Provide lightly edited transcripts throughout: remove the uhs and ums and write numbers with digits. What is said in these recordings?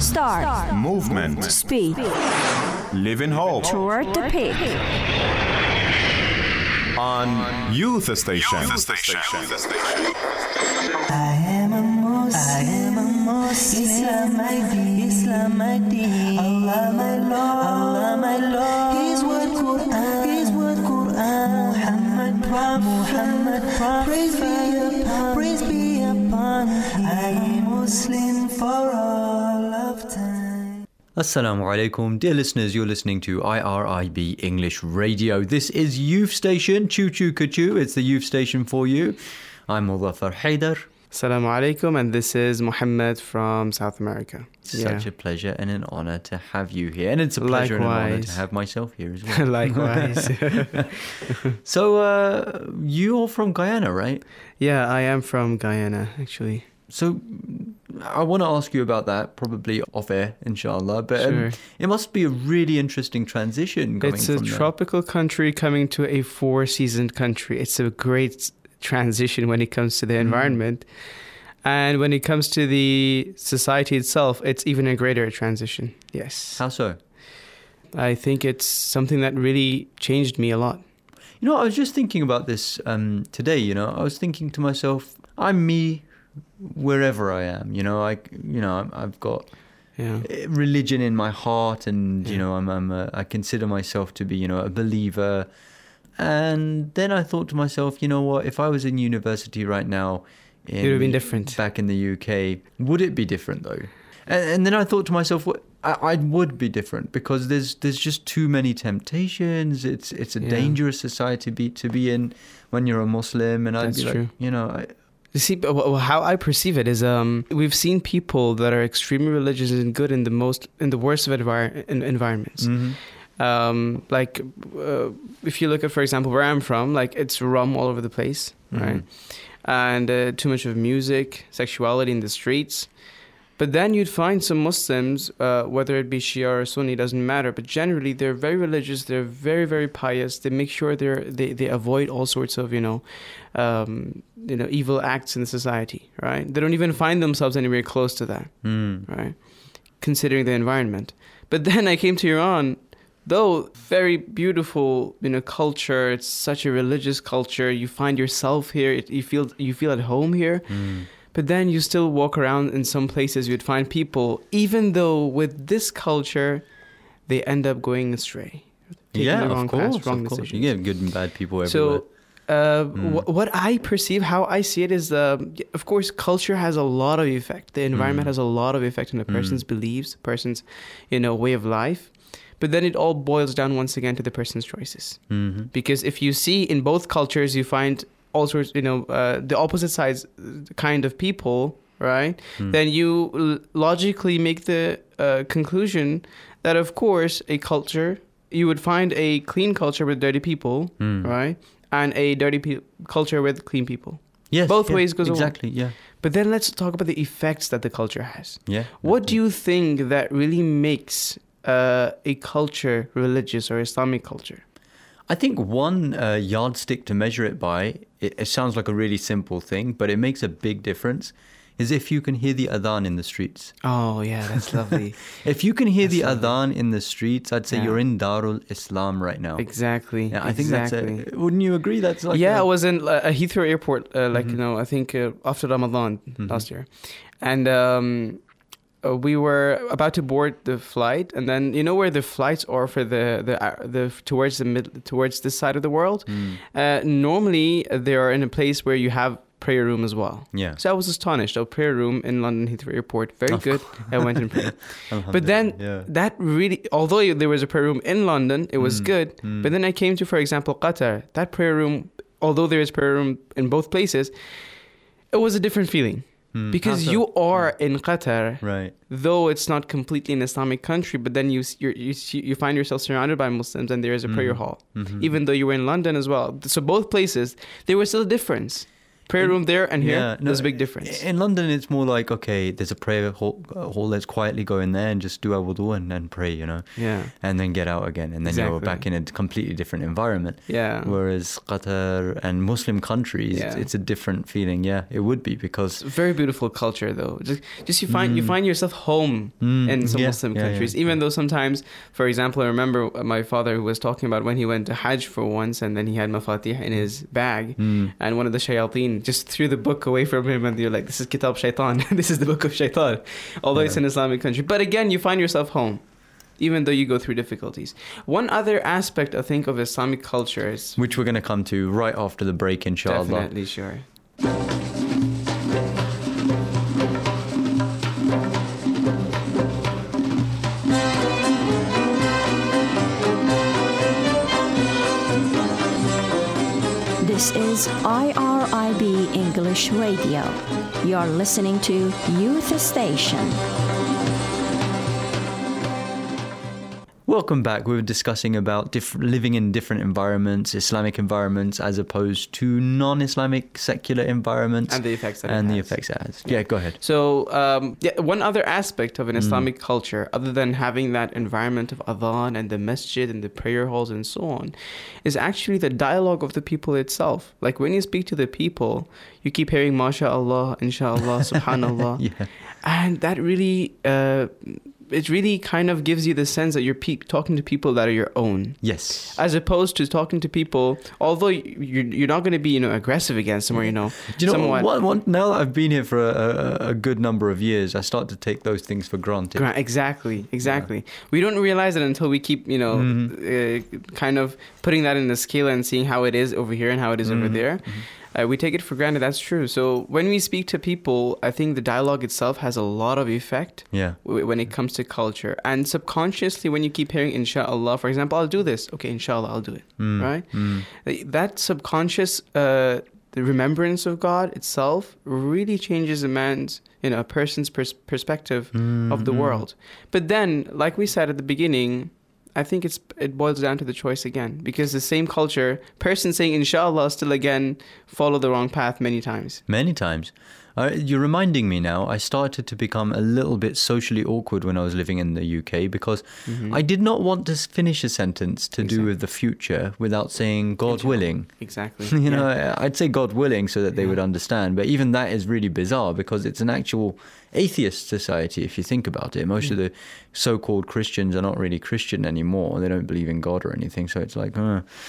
Start. Movement. Speed. Live in hope. Toward the peak. On Youth Station. I am a Muslim. Islam my deen. Allah my Lord. His word Quran. Muhammad Prophet. Praise be upon him. I am Muslim for all of time. Assalamu alaikum, dear listeners, you're listening to IRIB English Radio. This is Youth Station, Choo Choo Kachoo, it's the Youth Station for you. I'm Muzaffar Haidar. Assalamu alaikum, and this is Muhammad from South America. Such a pleasure and an honor to have you here. And it's a pleasure and an honor to have myself here as well. Likewise. So, you're from Guyana, right? Yeah, I am from Guyana, actually. So, I want to ask you about that, probably off air, inshallah. But Sure. It must be a really interesting transition going It's a from tropical country coming to a four-seasoned country. It's a great transition when it comes to the environment. And when it comes to the society itself, it's even a greater transition. Yes. How so? I think it's something that really changed me a lot. You know, I was just thinking about this today. I was thinking to myself, I'm me wherever I am. I've got religion in my heart, and I consider myself to be a believer. And then I thought to myself, you know what? If I was in university right now, it would have been different. Back in the UK, would it be different though? And then I thought to myself, I would be different, because there's just too many temptations. It's a dangerous society to be in when you're a Muslim. And I'd be true. like, You see, how I perceive it is, we've seen people that are extremely religious and good in the worst of environments. Mm-hmm. If you look at, for example, where I'm from, it's rum all over the place, right? And too much of music, sexuality in the streets. But then you'd find some Muslims, whether it be Shia or Sunni, doesn't matter. But generally, they're very religious. They're very, very pious. They make sure they avoid all sorts of evil acts in the society, right? They don't even find themselves anywhere close to that, right? Considering the environment. But then I came to Iran. Though very beautiful, culture, it's such a religious culture. You find yourself here. You feel at home here. But then you still walk around in some places. You'd find people, even though with this culture, they end up going astray. Taking the wrong path, wrong decisions. You get good and bad people everywhere. So, what I perceive, how I see it is, of course, culture has a lot of effect. The environment has a lot of effect on a person's beliefs, person's, way of life. But then it all boils down once again to the person's choices. Because if you see in both cultures, you find all sorts, the opposite sides kind of people, right? Then you logically make the conclusion that, of course, a culture, you would find a clean culture with dirty people, right? And a dirty culture with clean people. Yes, both ways goes exactly, along. Yeah. But then let's talk about the effects that the culture has. Yeah. What do you think that really makes a culture religious or Islamic culture? I think one yardstick to measure it by, it sounds like a really simple thing, but it makes a big difference, is if you can hear the adhan in the streets. Oh, yeah, that's lovely. If you can hear the adhan in the streets, I'd say you're in Darul Islam right now. Exactly. Yeah, I think wouldn't you agree? That's like I was in Heathrow Airport, I think after Ramadan last year. And we were about to board the flight, and then where the flights are for the towards this side of the world. Normally they are in a place where you have prayer room as well. Yeah. So I was astonished. A prayer room in London Heathrow Airport, very good. I went and prayed. But then that really, although there was a prayer room in London, it was good. But then I came to, for example, Qatar. That prayer room, although there is prayer room in both places, it was a different feeling. Because you are in Qatar, right? Though it's not completely an Islamic country, but then you find yourself surrounded by Muslims, and there is a prayer hall, even though you were in London as well. So both places, there was still a difference. prayer room there and here. Yeah, There's a big difference. In London, it's more like, okay, there's a prayer hall. Let's quietly go in there and just do our wudu and then pray, you know. Yeah. And then get out again, and then you're Exactly. back in a completely different environment. Yeah. Whereas Qatar and Muslim countries, Yeah. it's a different feeling. Yeah, it would be because Very beautiful culture, though. Just you find yourself home in some Yeah, Muslim yeah, countries. yeah. Even though sometimes, for example, I remember my father who was talking about when he went to Hajj for once, and then he had mafatih in his bag, and one of the shayateen just threw the book away from him, and you're like, "This is Kitab Shaitan. This is the book of Shaitan," although it's an Islamic country. But again, you find yourself home, even though you go through difficulties. One other aspect, I think, of Islamic culture is which we're going to come to right after the break, inshallah. definitely sure. This is IRIB English Radio. You're listening to Youth Station. Welcome back. We were discussing about living in different environments, Islamic environments, as opposed to non-Islamic secular environments, And the effects that and it the has. effects it has. Yeah, go ahead. So, one other aspect of an Islamic culture, other than having that environment of adhan and the masjid and the prayer halls and so on, is actually the dialogue of the people itself. Like when you speak to the people, you keep hearing MashaAllah, Inshallah, Subhanallah. Yeah. And that really, it really kind of gives you the sense that you're talking to people that are your own. Yes. As opposed to talking to people, although you're not going to be, aggressive against them or, Do you know somewhat. what? Now that I've been here for a good number of years, I start to take those things for granted. Exactly. We don't realize it until we keep, kind of putting that in the scale and seeing how it is over here and how it is over there. We take it for granted. That's true. So when we speak to people, I think the dialogue itself has a lot of effect Yeah. when it comes to culture. And subconsciously, when you keep hearing Inshallah, for example, I'll do this. Okay, Inshallah, I'll do it. Right? That subconscious the remembrance of God itself really changes a person's perspective of the world. But then, like we said at the beginning, I think it boils down to the choice again, because the same culture, person saying Inshallah still again follow the wrong path many times. Many times. You're reminding me now, I started to become a little bit socially awkward when I was living in the UK because I did not want to finish a sentence to do with the future without saying God willing. Exactly. You know, I'd say God willing so that they would understand. But even that is really bizarre because it's an actual atheist society, if you think about it. Most of the so-called Christians are not really Christian anymore. They don't believe in God or anything. So it's like,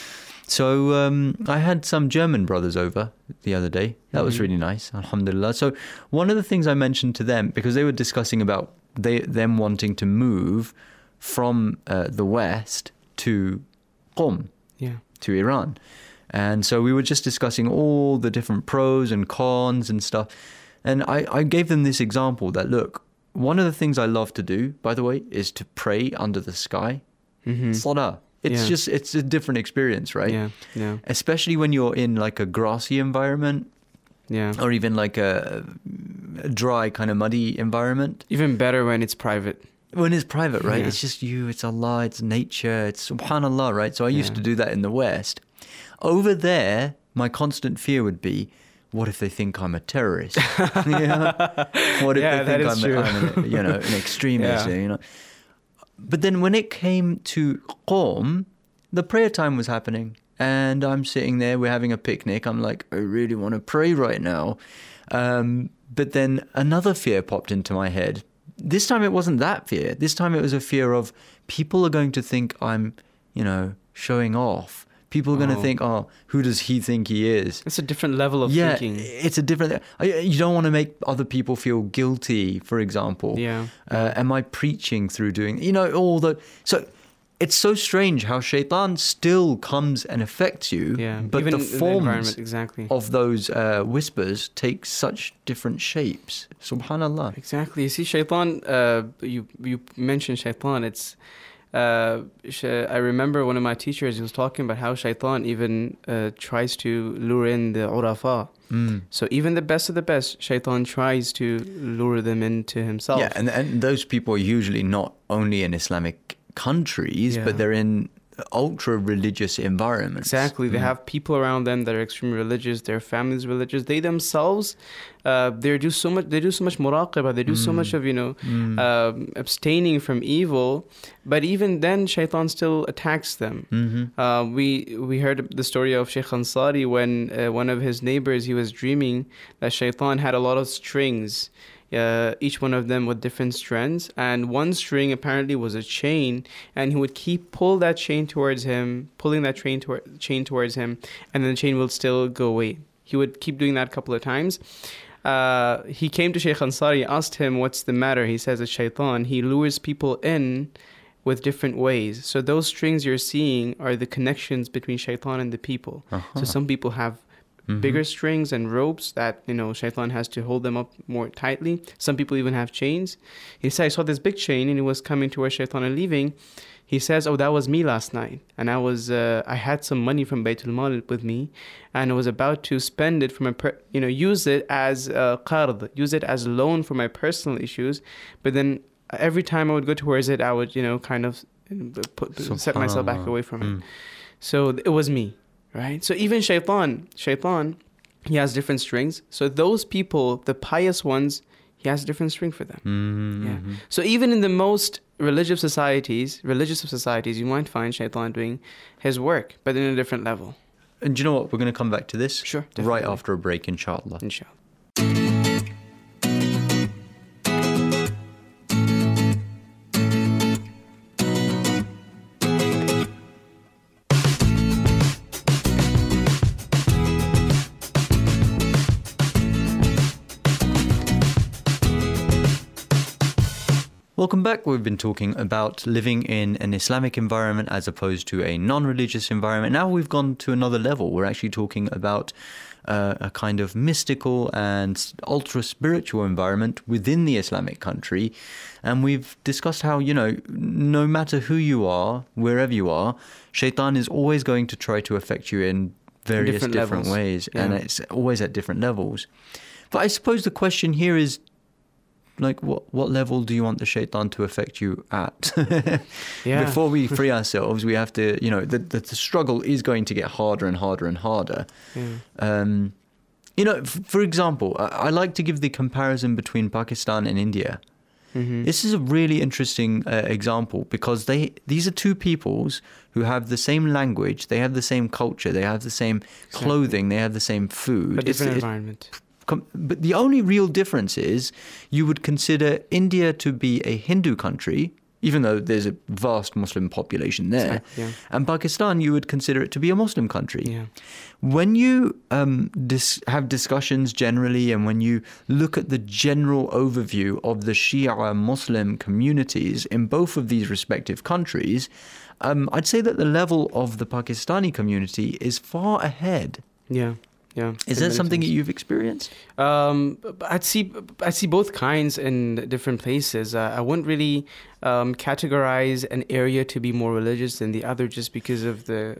So I had some German brothers over the other day. That was really nice, alhamdulillah. So one of the things I mentioned to them, because they were discussing about them wanting to move from the West to Qom, to Iran. And so we were just discussing all the different pros and cons and stuff. And I gave them this example that, look, one of the things I love to do, by the way, is to pray under the sky. Salah. It's a different experience, right? Yeah. Especially when you're in like a grassy environment. Yeah. Or even like a dry, kind of muddy environment. Even better when it's private. When it's private, right? Yeah. It's just you, it's Allah, it's nature, it's subhanallah, right? So I used to do that in the West. Over there, my constant fear would be, what if they think I'm a terrorist? What if they think I'm an extremist? But then when it came to Qom, the prayer time was happening. And I'm sitting there, we're having a picnic. I'm like, I really want to pray right now. But then another fear popped into my head. This time it wasn't that fear. This time it was a fear of people are going to think I'm, showing off. People are going to think, who does he think he is? It's a different level of thinking. It's a different... You don't want to make other people feel guilty, for example. Yeah. Am I preaching through doing... So it's so strange how shaitan still comes and affects you, but even the forms exactly. of those whispers take such different shapes. Subhanallah. Exactly. You see, shaitan, you mentioned shaitan, it's... I remember one of my teachers, he was talking about how shaitan even tries to lure in the urafa. So even the best of the best, shaitan tries to lure them into himself. Yeah, and those people are usually not only in Islamic countries, but they're in ultra religious environments. Exactly. They have people around them that are extremely religious. Their families religious. They themselves, they do so much muraqabah. They do so much of abstaining from evil. But even then, shaitan still attacks them. We heard the story of Sheikh Ansari when one of his neighbors, he was dreaming that shaitan had a lot of strings. Each one of them with different strands, and one string apparently was a chain, and he would keep pulling that chain towards him, and then the chain will still go away. He would keep doing that a couple of times. He came to Sheikh Ansari, asked him, what's the matter? He says it's shaitan. He lures people in with different ways. So those strings you're seeing are the connections between shaitan and the people. So some people have bigger strings and ropes that, shaitan has to hold them up more tightly. Some people even have chains. He said, I saw this big chain and it was coming towards shaitan and leaving. He says, oh, that was me last night. And I had some money from Baytul Mal with me, and I was about to spend it use it as qard, use it as loan for my personal issues. But then every time I would go towards it, I would, kind of set myself back away from it. So it was me. Right? So even shaitan, he has different strings. So those people, the pious ones, he has a different string for them. Yeah. So even in the most religious of societies, you might find shaitan doing his work, but in a different level. And do you know what? We're going to come back to this Sure, right after a break, inshallah. Inshallah. Welcome back. We've been talking about living in an Islamic environment as opposed to a non-religious environment. Now we've gone to another level. We're actually talking about a kind of mystical and ultra-spiritual environment within the Islamic country. And we've discussed how, no matter who you are, wherever you are, shaitan is always going to try to affect you in various different ways. Yeah. And it's always at different levels. But I suppose the question here is, what level do you want the shaitan to affect you at? Before we free ourselves, we have to, the struggle is going to get harder and harder and harder. For example, I like to give the comparison between Pakistan and India. This is a really interesting example because these are two peoples who have the same language, they have the same culture, they have the same clothing, they have the same food. But different environment. But the only real difference is you would consider India to be a Hindu country, even though there's a vast Muslim population there. And Pakistan, you would consider it to be a Muslim country. When you have discussions generally, and when you look at the general overview of the Shia Muslim communities in both of these respective countries, I'd say that the level of the Pakistani community is far ahead. Is that something that you've experienced? I'd see both kinds in different places. I wouldn't really categorize an area to be more religious than the other just because of the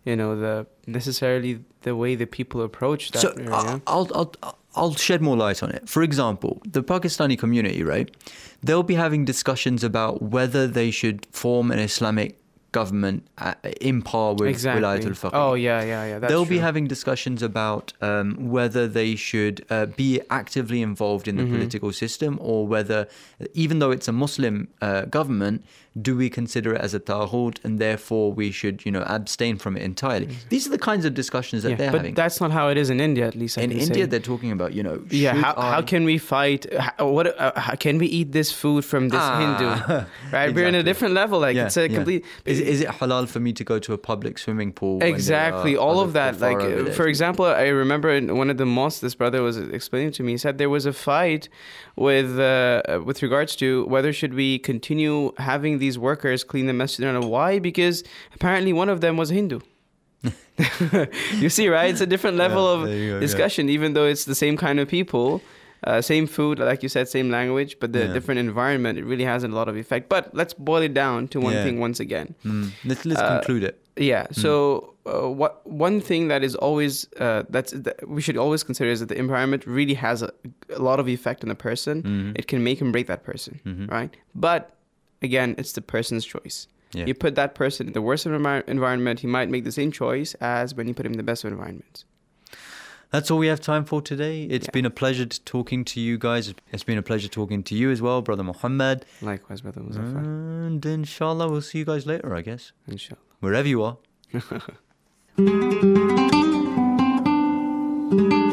way the people approach that area. I'll shed more light on it. For example, the Pakistani community, right? They'll be having discussions about whether they should form an Islamic government in par with Wilayat al-Faqih. Oh, yeah. They'll be having discussions about whether they should be actively involved in the political system, or whether, even though it's a Muslim government, do we consider it as a taghut and therefore we should, abstain from it entirely? These are the kinds of discussions that they're having. But that's not how it is in India, at least. In India, they're talking about, how can we fight? How can we eat this food from this Hindu? Right? Exactly. We're in a different level. It's a complete. Is it halal for me to go to a public swimming pool? Exactly, all of that. For example, I remember in one of the mosques, this brother was explaining to me. He said there was a fight with regards to whether should we continue having these workers clean the masjid or not. Why? Because apparently one of them was Hindu. You see, right? It's a different level of discussion, even though it's the same kind of people. Same food, like you said, same language, but the different environment, it really has a lot of effect. But let's boil it down to one thing once again. Let's conclude it. So one thing that is always that we should always consider is that the environment really has a lot of effect on a person. It can make and break that person, right? But again, it's the person's choice. Yeah. You put that person in the worst environment, he might make the same choice as when you put him in the best of environments. That's all we have time for today. It's been a pleasure talking to you guys. It's been a pleasure talking to you as well, Brother Muhammad. Likewise, Brother Muzaffar. And inshallah, we'll see you guys later, I guess. Inshallah. Wherever you are.